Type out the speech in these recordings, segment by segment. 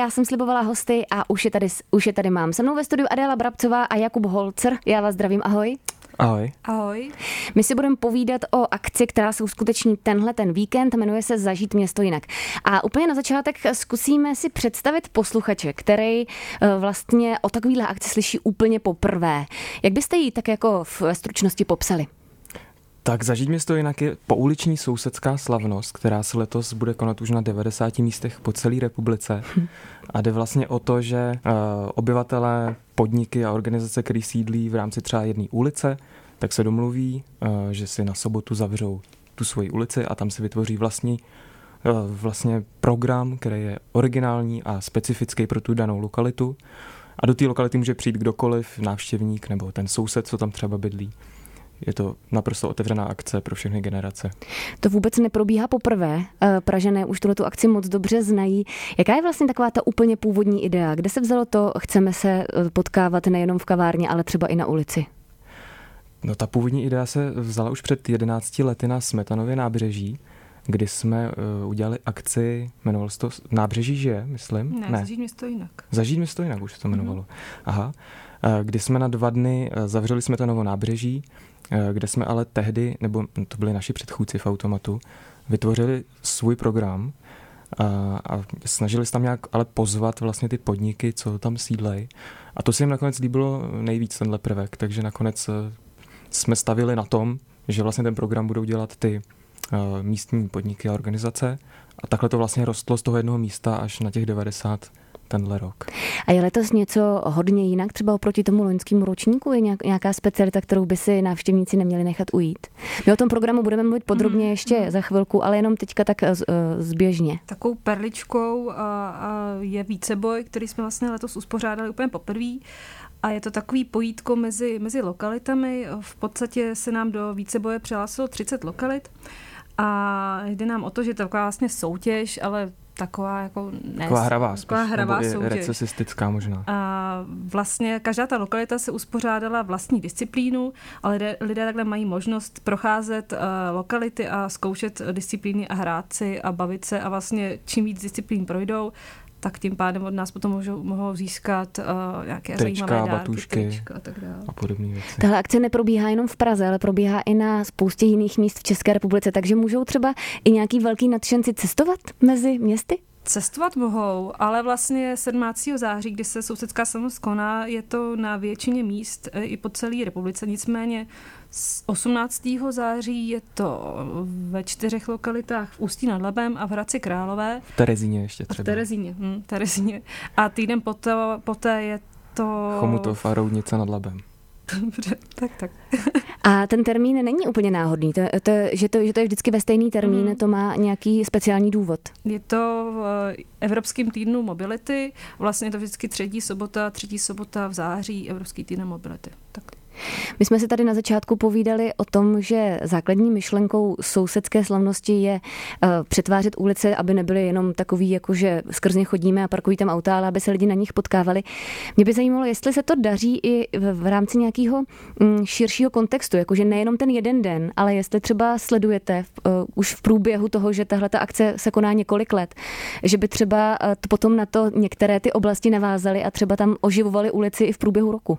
já jsem slibovala hosty a už je tady mám. Se mnou ve studiu Adéla Brabcová a Jakub Holzer. Já vás zdravím, ahoj. Ahoj. Ahoj. My si budeme povídat o akci, která se uskuteční ten víkend, jmenuje se Zažít město jinak. A úplně na začátek zkusíme si představit posluchače, který vlastně o takovýhle akci slyší úplně poprvé. Jak byste ji tak jako v stručnosti popsali? Tak Zažít město jinak je pouliční sousedská slavnost, která se letos bude konat už na 90 místech po celé republice. A jde vlastně o to, že obyvatelé, podniky a organizace, které sídlí v rámci třeba jedné ulice, tak se domluví, že si na sobotu zavřou tu svoji ulici a tam si vytvoří vlastně program, který je originální a specifický pro tu danou lokalitu. A do té lokality může přijít kdokoliv, návštěvník nebo ten soused, co tam třeba bydlí. Je to naprosto otevřená akce pro všechny generace. To vůbec neprobíhá poprvé. Pražané už tuhletu akci moc dobře znají. Jaká je vlastně taková ta úplně původní idea? Kde se vzalo to, chceme se potkávat nejenom v kavárně, ale třeba i na ulici? No, ta původní idea se vzala už před 11 lety na Smetanově nábřeží, kdy jsme udělali akci, jmenovalo se to Nábřeží žije, myslím? Ne, Zažít město jinak. Zažít město jinak už se to jmenovalo. Aha. Kdy jsme na 2 dny zavřeli Smetanovo nábřeží, kde jsme ale tehdy, nebo to byli naši předchůdci v Automatu, vytvořili svůj program a snažili se tam nějak ale pozvat vlastně ty podniky, co tam sídlejí. A to se jim nakonec líbilo nejvíc, tenhle prvek, takže nakonec jsme stavili na tom, že vlastně ten program budou dělat ty místní podniky a organizace a takhle to vlastně rostlo z toho jednoho místa až na těch 90 tenhle rok. A je letos něco hodně jinak, třeba oproti tomu loňskému ročníku? Je nějaká specialita, kterou by si návštěvníci neměli nechat ujít? My o tom programu budeme mluvit podrobně ještě za chvilku, ale jenom teďka tak zběžně. Takovou perličkou je víceboj, který jsme vlastně letos uspořádali úplně poprvé. A je to takový pojítko mezi lokalitami. V podstatě se nám do víceboje přihlásilo 30 lokalit. A jde nám o to, že to je taková vlastně soutěž, ale taková jako taková hravá soutěž. Recesistická možná. A vlastně každá ta lokalita se uspořádala vlastní disciplínu, ale lidé takhle mají možnost procházet lokality a zkoušet disciplíny a hrát si a bavit se a vlastně čím víc disciplín projdou, tak tím pádem od nás potom mohou získat nějaké zajímavé dárky, batůžky a tak dále. A podobné věci. Tahle akce neprobíhá jenom v Praze, ale probíhá i na spoustě jiných míst v České republice, takže můžou třeba i nějaký velký nadšenci cestovat mezi městy? Cestovat mohou, ale vlastně 17. září, kdy se sousedská slavnost koná, je to na většině míst i po celé republice. Nicméně 18. září je to ve 4 lokalitách v Ústí nad Labem a v Hradci Králové. V Terezíně ještě třeba. V Terezíně. A týden poté je to Chomutov a Roudnice nad Labem. Dobře, tak. A ten termín není úplně náhodný, že to je vždycky ve stejný termín, to má nějaký speciální důvod. Je to v Evropským týdnu mobility, vlastně je to vždycky třetí sobota v září, Evropský týden mobility. Tak. My jsme si tady na začátku povídali o tom, že základní myšlenkou sousedské slavnosti je přetvářet ulice, aby nebyly jenom takový, jako že skrz ně chodíme a parkují tam auta, ale aby se lidi na nich potkávali. Mě by zajímalo, jestli se to daří i v rámci nějakého širšího kontextu, jakože nejenom ten jeden den, ale jestli třeba sledujete už v průběhu toho, že tahle akce se koná několik let, že by třeba potom na to některé ty oblasti navázaly a třeba tam oživovaly ulici i v průběhu roku.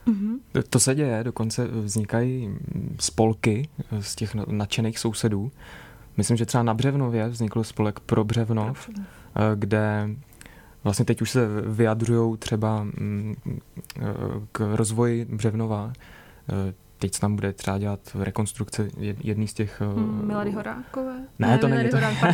To se děje, dokonce vznikají spolky z těch nadšených sousedů. Myslím, že třeba na Břevnově vznikl spolek Pro Břevnov, kde vlastně teď už se vyjadřují třeba k rozvoji Břevnova. Teď se tam bude třeba dělat rekonstrukce jedný z těch... Milady Horákové? Ne, to není to.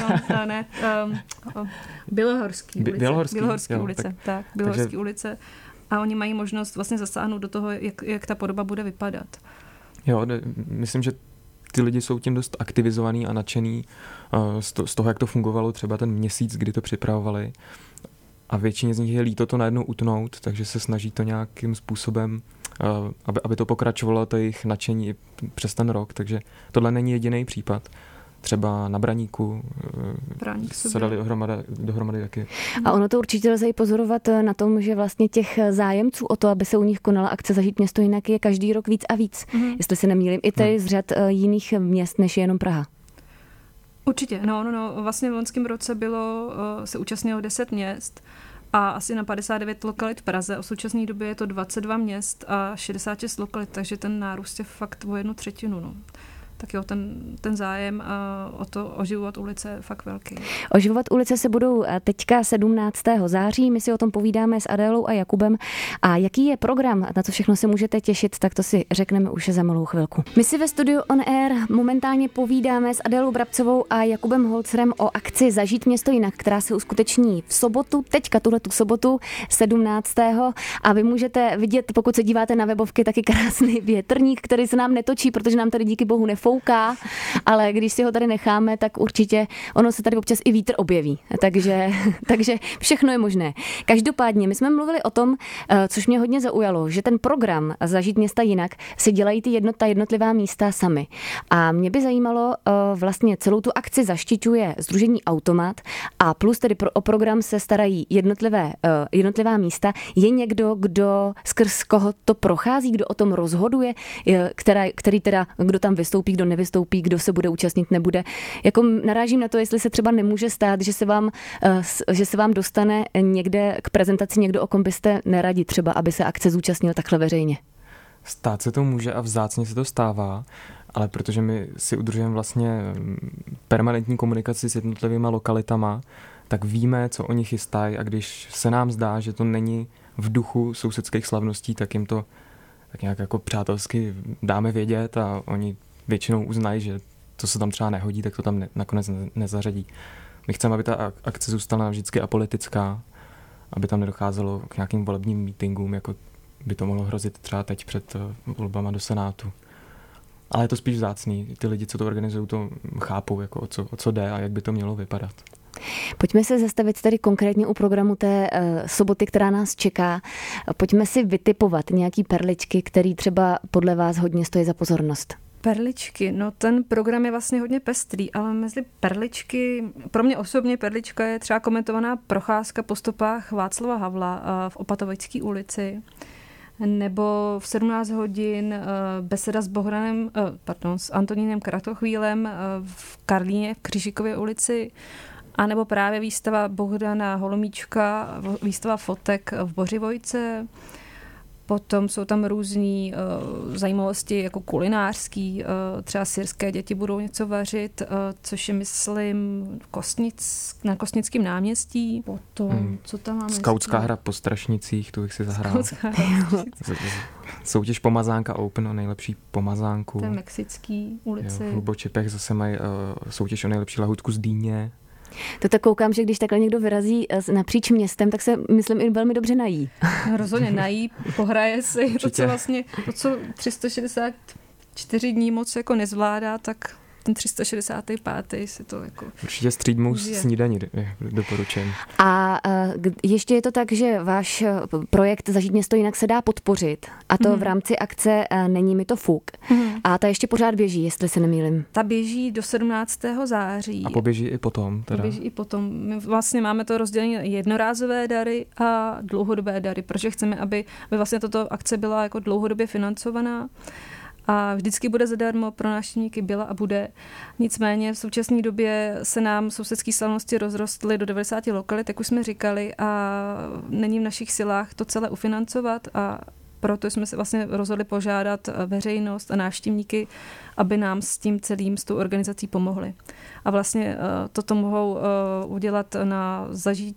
Bělohorský ulice. Bělohorský ulice. A oni mají možnost vlastně zasáhnout do toho, jak ta podoba bude vypadat. Jo, myslím, že ty lidi jsou tím dost aktivizovaný a nadšený z toho, jak to fungovalo třeba ten měsíc, kdy to připravovali. A většině z nich je líto to najednou utnout, takže se snaží to nějakým způsobem, aby to pokračovalo, to jejich nadšení přes ten rok. Takže tohle není jediný případ. Třeba na Braníku se dali dohromady taky. A ono to určitě lze i pozorovat na tom, že vlastně těch zájemců o to, aby se u nich konala akce Zažít město jinak, je každý rok víc a víc. Jestli se nemýlím, i tady z řad jiných měst, než je jenom Praha. Určitě, no. Vlastně v loňském roce se účastnilo 10 měst a asi na 59 lokalit v Praze. V současné době je to 22 měst a 66 lokalit, takže ten nárůst je fakt o 1/3. No. Tak jo, ten zájem o to oživovat ulice je fakt velký. Oživovat ulice se budou teďka 17. září, my si o tom povídáme s Adélou a Jakubem. A jaký je program, na co všechno se můžete těšit, tak to si řekneme už za malou chvilku. My si ve studiu On Air momentálně povídáme s Adélou Brabcovou a Jakubem Holcerem o akci Zažít město jinak, která se uskuteční v sobotu, teďka tuhletu sobotu 17. A vy můžete vidět, pokud se díváte na webovky, taky krásný větrník, který se nám netočí, protože nám tady díky bohu fouká, ale když si ho tady necháme, tak určitě ono se tady občas i vítr objeví. Takže všechno je možné. Každopádně my jsme mluvili o tom, což mě hodně zaujalo, že ten program Zažít města jinak si dělají ty jednotlivá místa sami. A mě by zajímalo, vlastně celou tu akci zaštiťuje sdružení Automat a plus tedy o program se starají jednotlivá místa. Je někdo, kdo skrz koho to prochází, kdo o tom rozhoduje, kdo tam vystoupí, kdo nevystoupí, kdo se bude účastnit, nebude. Jako narážím na to, jestli se třeba nemůže stát, že se vám dostane někde k prezentaci někdo, o kom byste neradi třeba, aby se akce zúčastnil takhle veřejně. Stát se to může a vzácně se to stává, ale protože my si udržujeme vlastně permanentní komunikaci s jednotlivými lokalitama, tak víme, co oni chystají a když se nám zdá, že to není v duchu sousedských slavností, tak jim to tak nějak jako přátelsky dáme vědět a oni většinou uznají, že to se tam třeba nehodí, tak to tam nakonec nezařadí. My chceme, aby ta akce zůstala vždycky apolitická, aby tam nedocházelo k nějakým volebním mítinkům, jako by to mohlo hrozit třeba teď před volbama do Senátu. Ale je to spíš vzácný. Ty lidi, co to organizují, to chápou, jako o co jde a jak by to mělo vypadat. Pojďme se zastavit tady konkrétně u programu té soboty, která nás čeká. Pojďme si vytipovat nějaký perličky, který třeba podle vás hodně stojí za pozornost. Perličky, no ten program je vlastně hodně pestrý, ale mezi perličky, pro mě osobně perlička je třeba komentovaná procházka po stopách Václava Havla v Opatovické ulici, nebo v 17 hodin beseda s Antonínem Kratochvílem v Karlíně v Křížikově ulici, a nebo právě výstava Bohdana Holomíčka, výstava fotek v Bořivojce. Potom jsou tam různý zajímavosti jako kulinářský, třeba syrské děti budou něco vařit, což je, myslím, na Kostnickém náměstí. Potom, co tam máme? Skautská hra po Strašnicích, tu bych si zahrál. Soutěž Pomazánka Open o nejlepší pomazánku. To je Mexický ulici. V Hlubočipech zase mají soutěž o nejlepší lahůdku z dýně. To tak koukám, že když takhle někdo vyrazí napříč městem, tak se, myslím, i velmi dobře nají. Rozhodně nají, pohraje si. To, co 364 dní moc jako nezvládá, tak ten 365. si to jako... Určitě střídmou snídaní doporučujem. A ještě je to tak, že váš projekt Zažít město jinak se dá podpořit. A to v rámci akce Není mi to fuk. A ta ještě pořád běží, jestli se nemýlim. Ta běží do 17. září. A poběží i potom. Poběží i potom. My vlastně máme to rozdělení jednorázové dary a dlouhodobé dary, protože chceme, aby vlastně tato akce byla jako dlouhodobě financovaná. A vždycky bude zadarmo, pro návštěvníky byla a bude. Nicméně v současné době se nám sousedské slavnosti rozrostly do 90 lokalit, jak už jsme říkali, a není v našich silách to celé ufinancovat a proto jsme se vlastně rozhodli požádat veřejnost a návštěvníky, aby nám s tím celým, s tou organizací pomohli. A vlastně toto mohou udělat na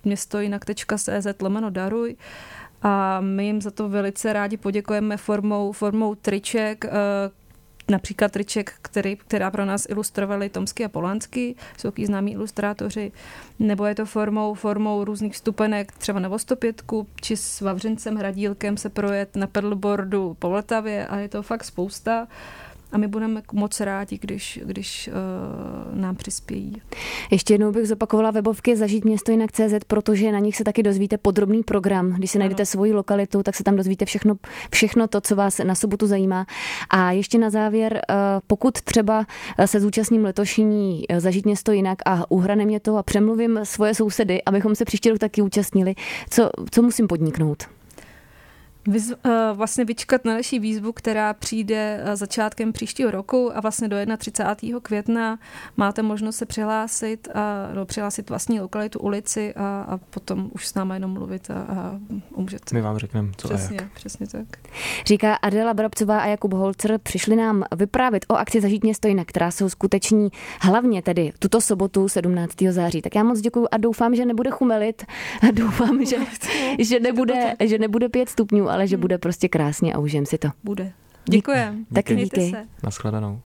zažítměstojinak.cz/daruj. A my jim za to velice rádi poděkujeme formou triček, například triček, která pro nás ilustrovali Tomsky a Polanský, jsou taky známí ilustrátoři, nebo je to formou různých vstupenek, třeba na Vostopětku, či s Vavřincem Hradílkem se projet na pedalboardu po Vltavě a je to fakt spousta. A my budeme moc rádi, když nám přispějí. Ještě jednou bych zopakovala webovky zažítměstojinak.cz, protože na nich se taky dozvíte podrobný program. Když si najdete svoji lokalitu, tak se tam dozvíte všechno to, co vás na sobotu zajímá. A ještě na závěr, pokud třeba se zúčastním letošní Zažít město jinak a uhrane mě to a přemluvím svoje sousedy, abychom se příští rok taky účastnili, co musím podniknout? Vlastně vyčkat na naší výzvu, která přijde začátkem příštího roku a vlastně do 31. května máte možnost se přihlásit vlastní lokalitu, ulici a potom už s náma jenom mluvit a umůžete. My vám řekneme, co přesně, a jak. Přesně tak. Říká Adela Brabcová a Jakub Holzer, přišli nám vyprávět o akci Zažít mě Stojna, která se uskuteční hlavně tedy tuto sobotu 17. září. Tak já moc děkuju a doufám, že nebude chumelit. Doufám, že nebude 5 stupňů, ale že bude prostě krásně a užijem si to. Bude. Děkujem. Tak díky. Naschledanou.